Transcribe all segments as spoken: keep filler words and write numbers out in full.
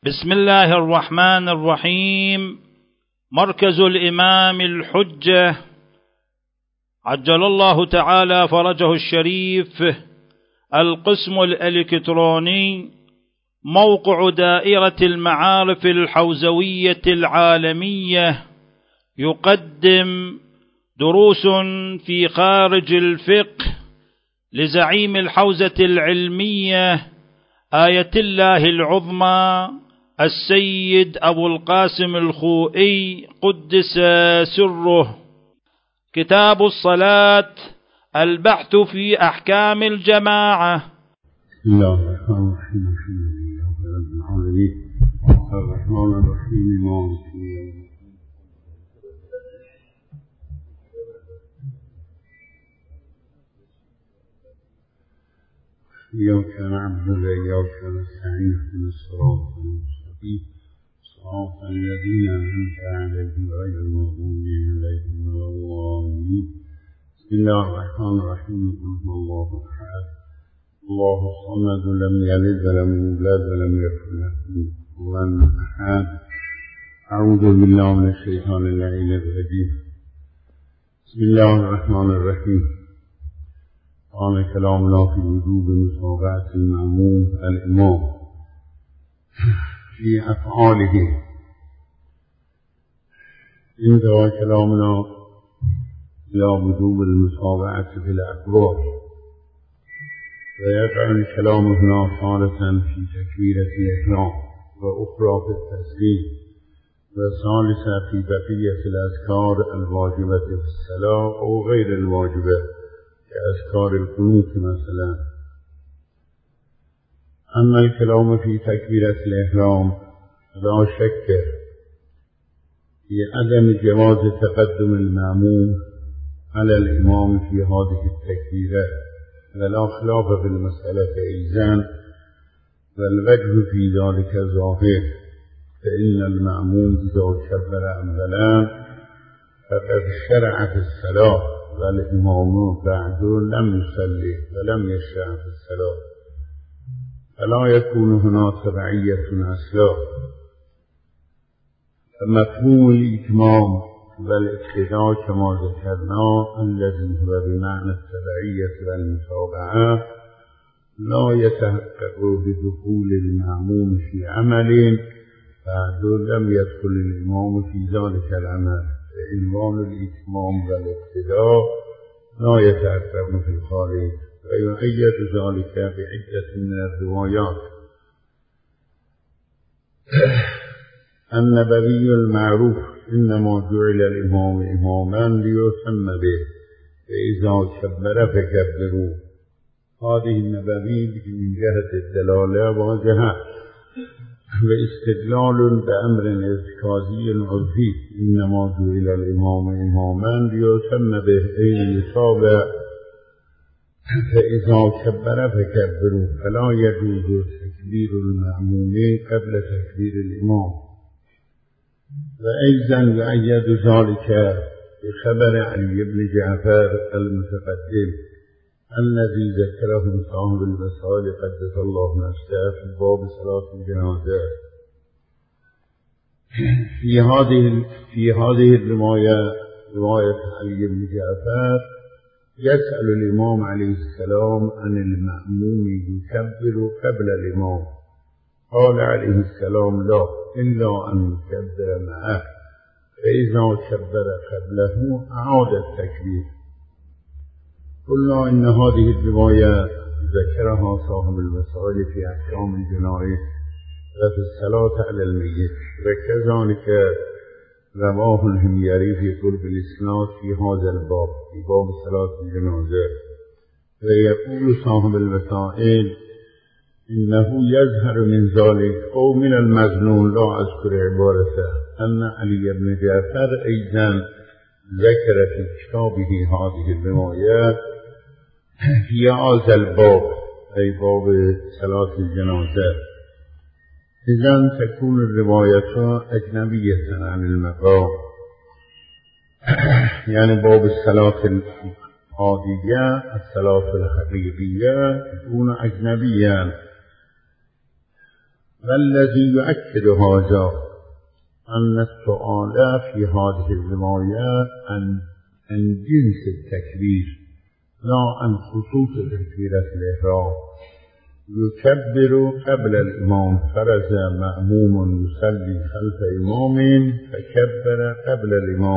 بسم الله الرحمن الرحيم. مركز الإمام الحجة عجل الله تعالى فرجه الشريف، القسم الإلكتروني، موقع دائرة المعارف الحوزوية العالمية، يقدم دروس في خارج الفقه لزعيم الحوزة العلمية آية الله العظمى السيد أبو القاسم الخوئي قدس سره. كتاب الصلاة، البحث في أحكام الجماعة. بسم الله الرحمن الرحيم. الحمد لله رب العالمين، الرحمن الرحيم، مالك يوم الدين. إياك نعبد وإياك نستعين، اهدنا الصراط المستقيم صراط الذين أنعمت عليهم غير المغضوب عليهم ولا الضالين. بسم الله الرحمن الرحيم. قل هو الله أحد الله الصمد لم يلد ولم يولد ولم يكن له كفوا أحد. أعوذ بالله من الشيطان اللعين الرجيم. بسم الله الرحمن الرحيم. قال كلامنا في وجوب متابعة المأموم الإمام في أفعاله. انتهى كلامنا إلى وجوب المتابعة في الأكبار، ويقع الكلام هنا تارة في تكبيرة الإحرام، وأخرى في التسليم، وثالثة في بقية الأذكار الواجبة في الصلاة أو غير الواجبة كأذكار القنوت مثلا. أما الكلام في تكبيرة الإحرام لا شك في عدم جواز تقدم المأموم على الإمام في هذه التكبيرة، ولا خلاف في المسألة إيزان، والوجه في ذلك ظاهر، فإن المأموم إذا كبر أولا فقد شرع في الصلاة، والإمام بعد لم يصلي ولم يشرع في الصلاة، فلا يكون هنا تبعية أصلا. فمفهوم الإتمام والاقتداء كما ذكرنا الذي هو بمعنى التبعية والمتابعة لا يتحقق بدخول المأموم في عمل بعد لم يدخل الإمام في ذلك العمل، فعنوان الإتمام والاقتداء لا يتحقق في الخارج، ويؤيد ذلك بعدة من الروايات. النبوي المعروف إنما جعل الإمام إماما ليتم به، فإذا كبر فكبروا. هذه النبوي من جهة الدلالة واضحة، واستدلال بأمر ارتكازي عرفي إنما جعل الإمام إماما ليتم به أي يتابع، فإذا كبر فكبروا، فلا يجوز تكبير المأموم قبل تكبير الإمام. وأيضا يؤيد ذلك بخبر علي بن جعفر المتقدم الذي ذكره صاحب الوسائل قدس الله نفسه في باب صلاة الجنازة. في هذه في هذه الرواية، رواية علي بن جعفر، يسأل الإمام عليه السلام عن المأموم يكبر قبل الإمام، قال عليه السلام لا، إلا أن يكبر معه، فإذا كبر قبله أعاد التكبير. قلنا إن هذه الرواية ذكرها صاحب الوسائل في أحكام الجنائز وفي الصلاة على الميت، وكذلك رواه الهميري في قرب الإسناد في هذا الباب، في باب صلاة الجنازة. ويقول صاحب الوسائل إنه يظهر من ذلك أو من المظنون، لا أذكر عبارته، أن علي بن جعفر أيضا ذكر في كتابه هذه الرواية في هذا الباب، أي باب صلاة الجنازة. إذن تكون الرواية أجنبية عن المقام، يعني باب الصلاة العادية، الصلاة الحقيقية تكون أجنبيا، والذي يؤكد هذا أن السؤال في هذه الرواية عن عن جنس التكبير لا عن خصوص تكبيرة الإحرام. يكبر قبل الإمام، فرز مأموم يصلي خلف إمام فكبر قبل الإمام،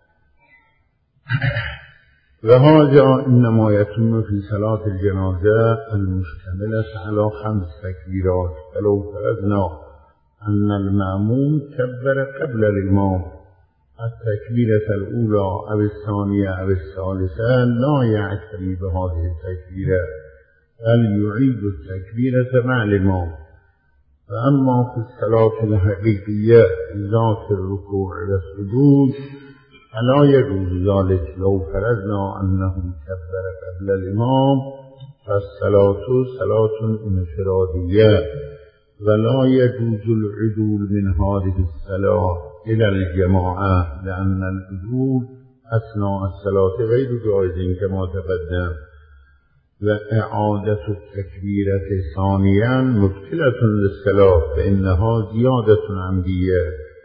وهذا إنما يتم في صلاة الجنازة المشتملة على خمس تكبيرات. فلو فرضنا أن المأموم كبر قبل الإمام التكبيرة الأولى أو الثانية أو الثالثة لا يعتني بهذه التكبيرة بل يعيد التكبيرة مع الإمام. فأما في الصلاة الحقيقية ذات الركوع والسجود فلا يجوز ذلك. لو فرضنا أنه كبر قبل الإمام فالصلاة صلاة انفرادية ولا يجوز العدول من هذه الصلاة إلى الجماعة، لأن العدول أثناء الصلاة غير جائز كما تقدم. وإعادة التكبيرة ثانيا مبطلة للصلاة فإنها زيادة عمدية.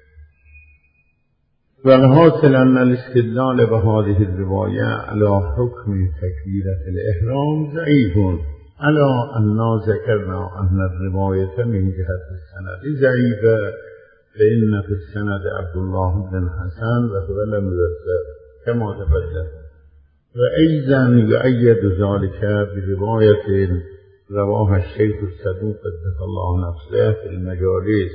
والحاصل أن الاستدلال بهذه الرواية على حكم تكبيرة الإحرام ضعيف، على أننا ذكرنا أن الرواية من جهة السند ضعيفة، فإن في السند عبد الله بن حسن وهو لم يوثق كما تقدم. وأيضا يؤيد ذلك برواية رواها الشيخ الصدوق قدس الله نفسه في المجالس.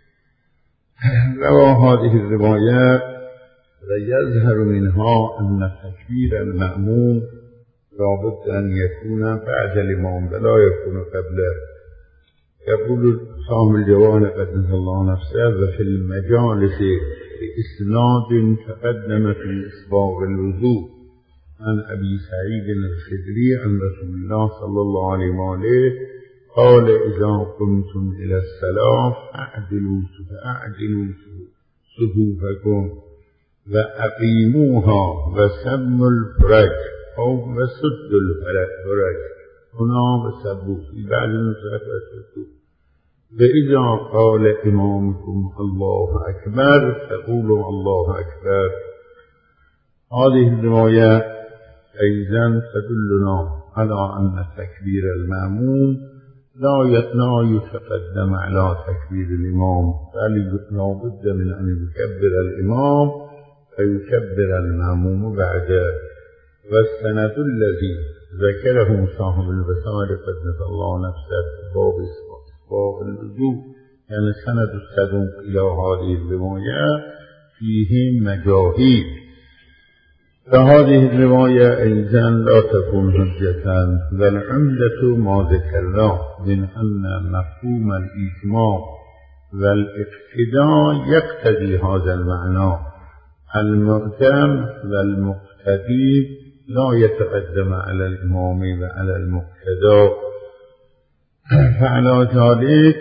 روى هذه الرواية ويظهر منها أن تكبير المأموم لابد أن يكون بعد الإمام ولا يكون قبله. يقول صاحب الجوان قدس الله نفسه وفي المجالس بإسناد تقدم في إسباغ الوضوء عن أبي سعيد الخدري عن رسول الله صلى الله عليه وآله قال إذا قمتم إلى الصلاة فأعدلوا فأعدلوا صفوفكم وأقيموها وسموا الفرج أو وسدوا الفرج هنا وسبوا في بعض النسخ وسدوا. وإذا قال إمامكم الله أكبر فقولوا الله أكبر. هذه الرواية أيضا تدلنا على أن تكبير المأموم لا يتقدم على تكبير الإمام بل لا بد من أن يكبر الإمام فيكبر المأموم بعده. والسند الذي ذكره صاحب البصائر قدس الله نفسه في باب إسباغ الوضوء يعني سند الصدوق إلى هذه الرواية فيه مجاهيل. فهذه الرواية أيضا لا تكون حجة، والعمدة ما ذكرناه من أن مفهوم الإتمام والاقتداء يقتضي هذا المعنى. المؤتم والمقتدي لا يتقدم على الإمام وعلى المقتدى، فعلى ذلك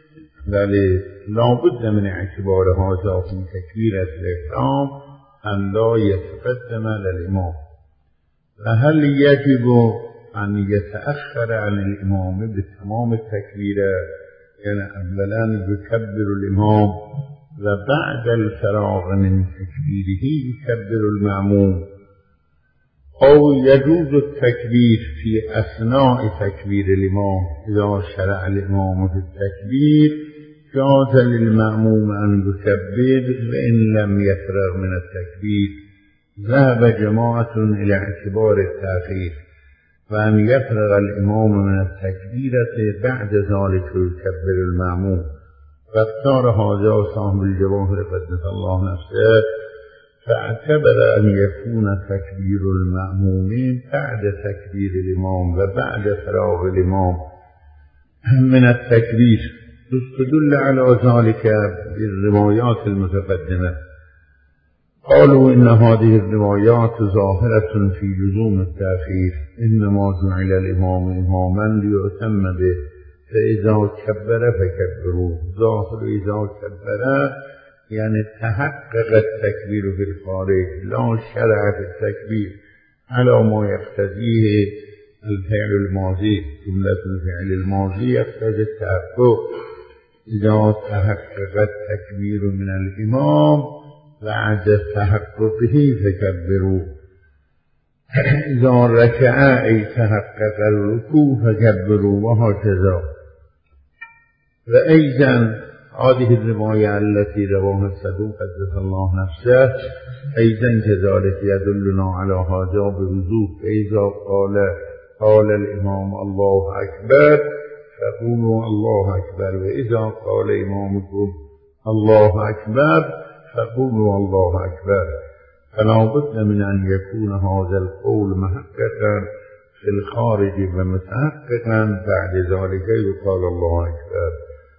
لا بد من اعتبار هذا في تكبيرة الإحرام أن لا يتقدم على الإمام. فهل يجب أن يتأخر عن الإمام بتمام التكبيرة يعني أولا يكبر الإمام وبعد الفراغ من تكبيره يكبر المأموم، أو يجوز التكبير في أثناء تكبير الإمام؟ إذا شرع الإمام في التكبير جاز للمأموم أن يكبر وإن لم يفرغ من التكبير. ذهب جماعة إلى اعتبار التأخير وأن يفرغ الإمام من التكبيرة بعد ذلك يكبر المأموم، فاختار هذا صاحب الجواهر قدس الله نفسه، فاعتبر أن يكون تكبير المأمومين بعد تكبير الإمام وبعد فراغ الإمام من التكبير. تدل على ذلك بالروايات المتقدمة. قالوا إن هذه الروايات ظاهرة في لزوم التأخير، إنما جعل الإمام إماما ليؤتم به، فإذا كبر فكبروا. ظاهر إذا كبر يعني تحقق التكبير في الخارج، لا شرع في التكبير على ما يقتضيه الفعل الماضي. جملة الفعل الماضي يقتضي التحقق، إذا تحقق التكبير من الإمام بعد تحققه فكبروا، إذا ركع أي تحقق الركوع فكبروا، وهكذا. وأيضا هذه الرواية التي رواها الصدوق قدس الله نفسه أيضا كذلك يدلنا على هذا بوضوح. فإذا قال قال الإمام الله أكبر فقولوا الله أكبر، وإذا قال إمامكم الله أكبر فقولوا الله أكبر. فلا بد من أن يكون هذا القول محققا في الخارج ومتحققا بعد ذلك يقال الله أكبر.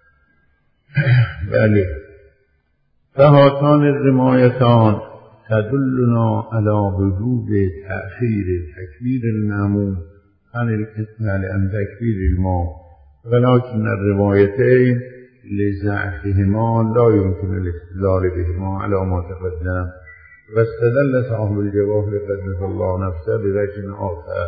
بله. فهاتان الروايتان تدلنا على وجوب تأخير تكبير المأموم عن تكبير الإمام، ولكن الروايتين لضعفهما لا يمكن الاستدلال بهما على ما تقدم. واستدل صاحب الجواهر قدس الله نفسه بوجه آخر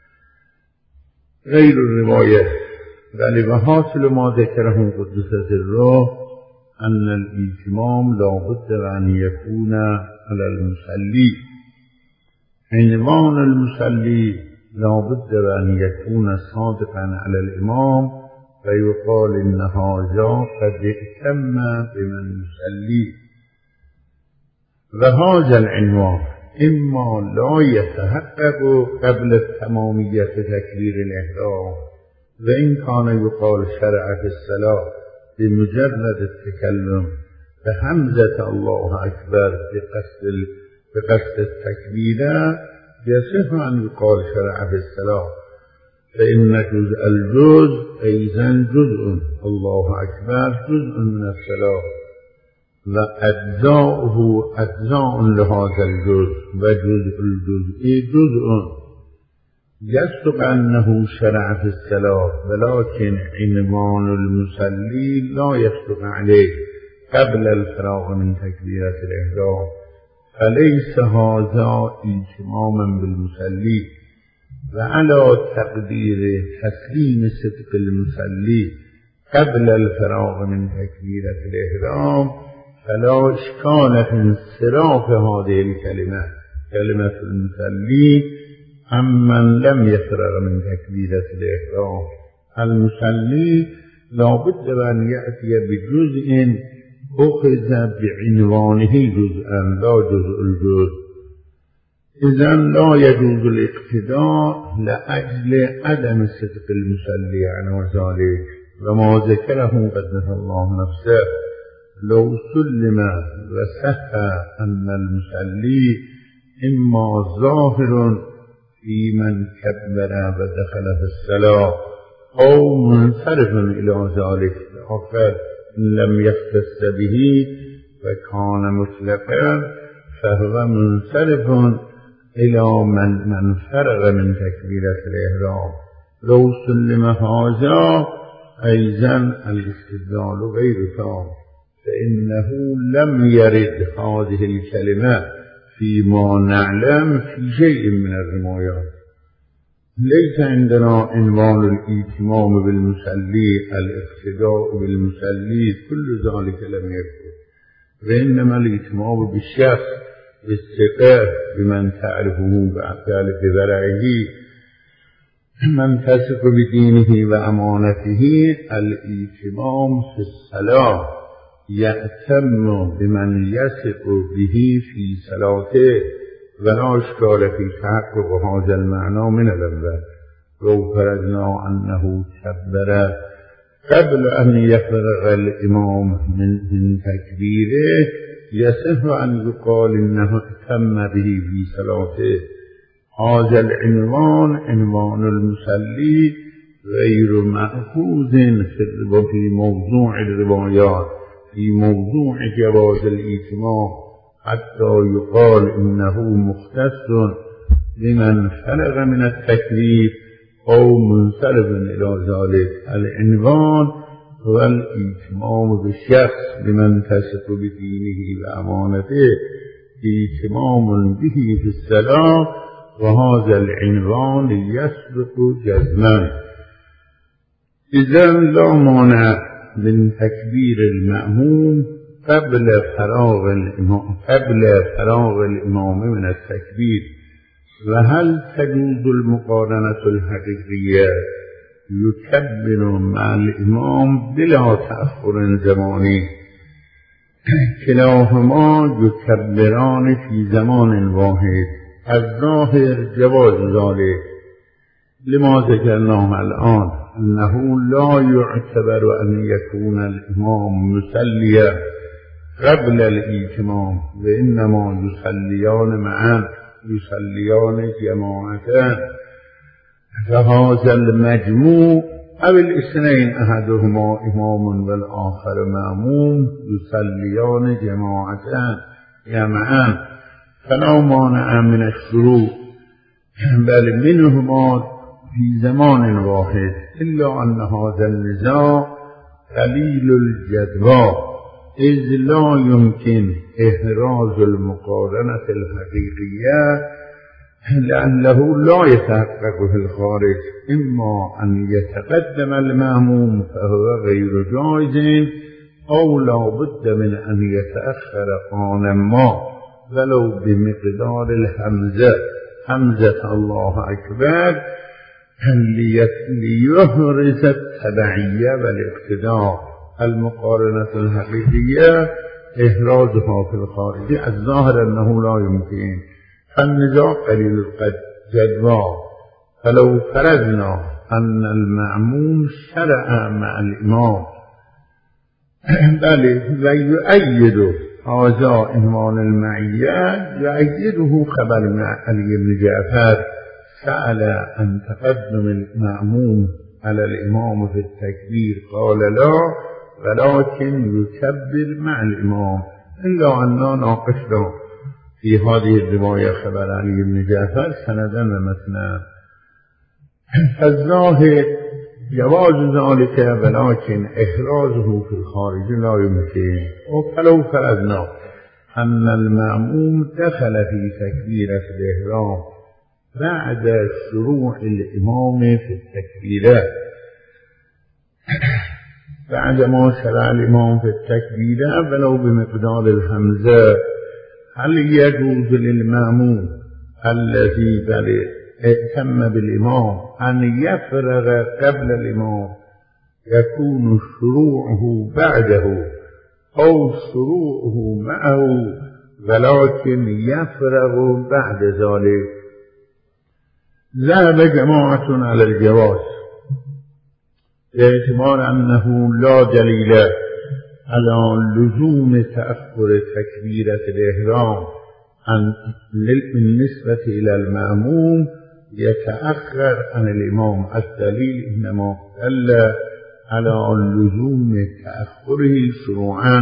غير الرواية. بل وحاصل ما ذكره قدس سره أن الإتمام لا بد أن يكون على المصلي. عنوان المصلي لا بد أن يكون صادقا على الإمام، فيقال إن هذا قد ائتم بمن يصلي. وهذا العنوان إما لا يتحقق قبل تمامية تكبير الإحرام، وإن كان يقال شرع في الصلاة بمجرد التكلم بحمزة الله أكبر بقصد بقصد التكبير يصح أن يقال شرع في الصلاة، فإن جزء الجزء أيضا جزء، الله أكبر جزء من الصلاة، وأجزاؤه أجزاء لهذا الجزء، وجزء الجزء جزء. يصدق أنه شرع في الصلاة، ولكن عنوان المصلي لا يصدق عليه قبل الفراغ من تكبيرة الإحرام، فليس هذا اتماما بالمصلي. وعلى تقدير تسليم صدق المصلي قبل الفراغ من تكبيرة الإحرام فلا إشكال في انصراف هذه الكلمة كلمة المصلي عمن لم يفرغ من تكبيرة الإحرام. المصلي لا بد أن يأتي بجزء أخذ بعنوانه جزءا لا جزء الجزء. إذن لا يجوز الاقتداء لأجل عدم صدق المصلي عنه ذلك، وما ذكره قدس الله نفسه لو سلم وصح أن المصلي إما ظاهر في من كبر ودخل في الصلاة أو منصرف إلى ذلك آخر لم يختص به وكان مطلقا فهو منصرف إلى من من فرغ من تكبيرة الإحرام. لو سلم هذا أيضا الاستدلال غير تام، فإنه لم يرد هذه الكلمة فيما نعلم في شيء من الروايات. ليس عندنا عنوان الائتمام بالمصلي الاقتداء بالمصلي، كل ذلك لم يكن، وإنما الائتمام بالشخص بالثقة بمن تعرفه بأفعال بذرعه من تثق بدينه وأمانته. الائتمام في الصلاة يأتم بمن يثق به في صلاته، ولا إشكال في تحقق هذا المعنى من الأول. لو فرضنا أنه كبر قبل أن يفرغ الإمام من تكبيره يصح أن يقال إنه اتم به في صلاته. هذا العنوان عنوان المصلي غير مأخوذ في موضوع الروايات، في موضوع جواز الائتمام، حتى يقال إنه مختص بمن فرغ من التكبير أو منصرف إلى ذلك. العنوان هو الائتمام بالشخص بمن تثق بدينه وأمانته، ائتمام به في الصلاة، وهذا العنوان يسبق جزما. إذن لا مانع من تكبير المأموم قبل فراغ الإمام قبل فراغ الإمام من التكبير؟ وهل تجوز المقارنة الحقيقية يكبر مع الإمام بلا تأخر زماني؟ كلاهما يكبران في زمان واحد. الظاهر جواز ذلك لما ذكرناه الآن، أنه لا يعتبر أن يكون الإمام مسليا قبل الإتمام، وإنما يصليان معا، يصليان جماعتان. فهذا المجموع أو الاثنين أحدهما إمام والآخر مأموم يصليان جماعتان جمعا، فلا مانع من الشروع، بل منهما في زمان واحد، إلا أن هذا النزاع قليل الجدوى، إذ لا يمكن إحراز المقارنة الحقيقية، لأنه لا يتحقق في الخارج. إما أن يتقدم المأموم فهو غير جائز، أو لا بد من أن يتأخر قانا ما ولو بمقدار الحمزة، حمزة الله أكبر، ليحرز التبعية والاقتداء. المقارنة الحقيقية إحرازها في الخارج، الظاهر أنه لا يمكن، فالنزاع قليل الجدوى. فلو فرضنا أن المأموم شرع مع الإمام بل ويؤيد هذا إهمان المعية، يؤيده خبر مع علي بن جعفر سأل عن تقدم المأموم على الإمام في التكبير، قال لا، ولكن يكبر مع الإمام. إلا أننا ناقشنا في هذه الرواية خبر علي بن جعفر سندا ومتنا، فالظاهر جواز ذلك، ولكن إحرازه في الخارج لا يمكن. وفلو فرضنا أن المأموم دخل في تكبيرة الإحرام بعد شروع الإمام في التكبيرات، بعد ما شرع الإمام في التكبيرات ولو بمقدار الحمزة، هل يجوز للمأموم الذي ائتم بالإمام أن يفرغ قبل الإمام، يكون شروعه بعده أو شروعه معه، ولكن يفرغ بعد ذلك؟ ذهب جماعة على الجواز باعتبار أنه لا دليل على لزوم تأخر تكبيرة الإحرام بالنسبة إلى المأموم يتأخر عن الإمام. الدليل إنما دل على لزوم تأخره شروعا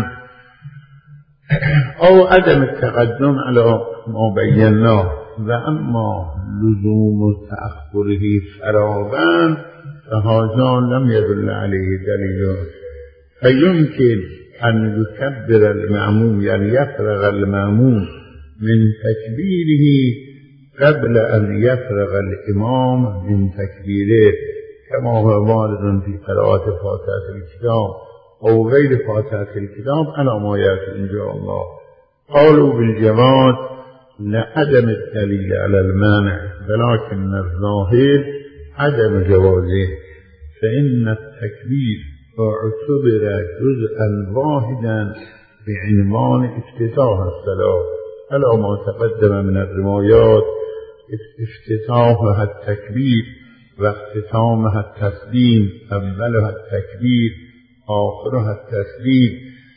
أو عدم التقدم على ما بيناه. وأما لزوم تأخره فراغا فهذا لم يدل عليه دليل، فيمكن أن يكبر المأموم، يعني يفرغ المأموم من تكبيره قبل أن يفرغ الإمام من تكبيره، كما هو وارد في قراءة فاتحة الكتاب أو غير فاتحة الكتاب على ما يأتي إن شاء الله. قالوا بالجواز لعدم الدليل على المانع، ولكن الظاهر عدم جوازه، فإن التكبير اعتبر جزءا واحدا بعنوان افتتاح الصلاة، على ما تقدم من الروايات. افتتاحها التكبير واختتامها التسليم، أولها التكبير آخرها التسليم.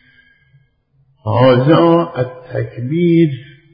هذا التكبير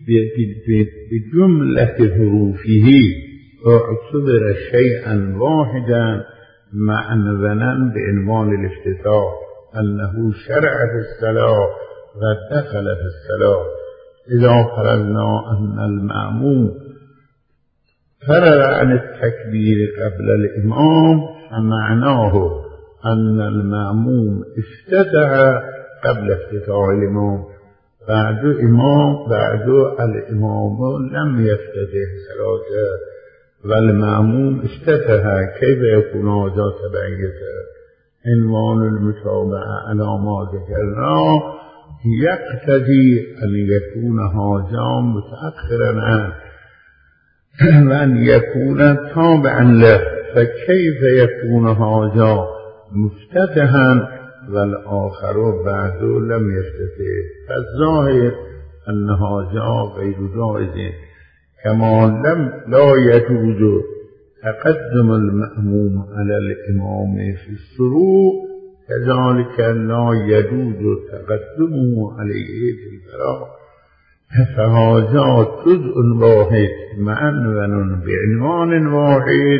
بجملة حروفه اعتبر شيئا واحدا معنونا بعنوان الافتتاح، أنه شرع في الصلاة ودخل في الصلاة. إذا فرضنا أن المأموم فرغ عن التكبير قبل الإمام، فمعناه أن المأموم افتتح قبل افتتاح الإمام، بعد إمام بعد الإمام لم يفتتح صلاته والمأموم افتتح، كيف يكون هذا تبعيته؟ عنوان المتابعة على ما ذكرنا يقتضي أن يكون هذا متأخرا عنه وأن يكون تابعا له، فكيف يكون هذا مفتتحا والآخر بعد لم يفتتح؟ فالظاهر أن هذا غير جائز، كما لم لا يجوز تقدم المأموم على الإمام في الشروع، كذلك لا يجوز تقدمه عليه في الفراغ. فهذا جزء واحد معنون بعنوان واحد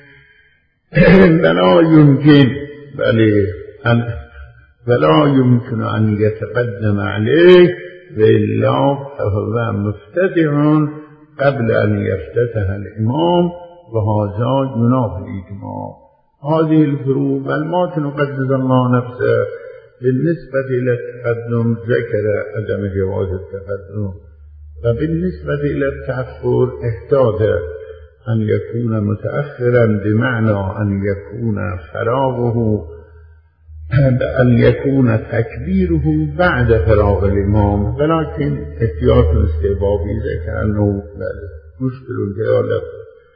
فلا يمكن بل فلا يمكن أن يتقدم عليه، وإلا فهو مفتتح قبل أن يفتتح الإمام، وهذا ينافي الإجماع. هذه الفروق بل ما تنقدس الله نفسه بالنسبة إلى التقدم ذكر عدم جواز التقدم، وبالنسبة إلى التأخر احتاج أن يكون متأخرا بمعنى أن يكون فراغه أن يكون تكبيره بعد فراغ الإمام، ولكن احتياط استحبابي ذكر أنه مشكل جهالة.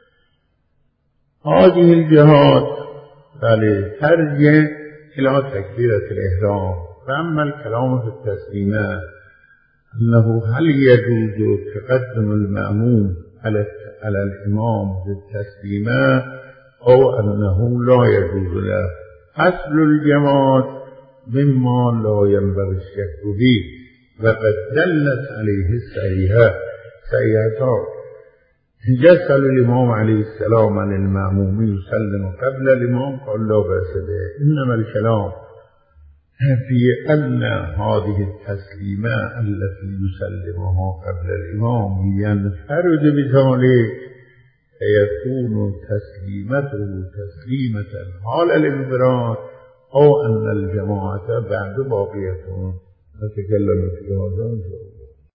هذه الجهات بل ترجع إلى تكبيرة الإحرام. فأما الكلام في التسليمات أنه هل يجوز تقدم المأموم على على الإمام بالتسليمات أو أنه لا يجوز له، أصل الجماعات مما لا ينبغي الشك به، وقد دلت عليه الصحيحات صحيحات. يسأل الإمام عليه السلام عن المأموم يسلم قبل الإمام قال لا بأس به، إنما الكلام في أن هذه التسليمات التي يسلمها قبل الإمام ينفرد بذلك فيكون تسليمته تسليمة حال الانفراد، أو أن الجماعة بعد باقية. نتكلم في هذا.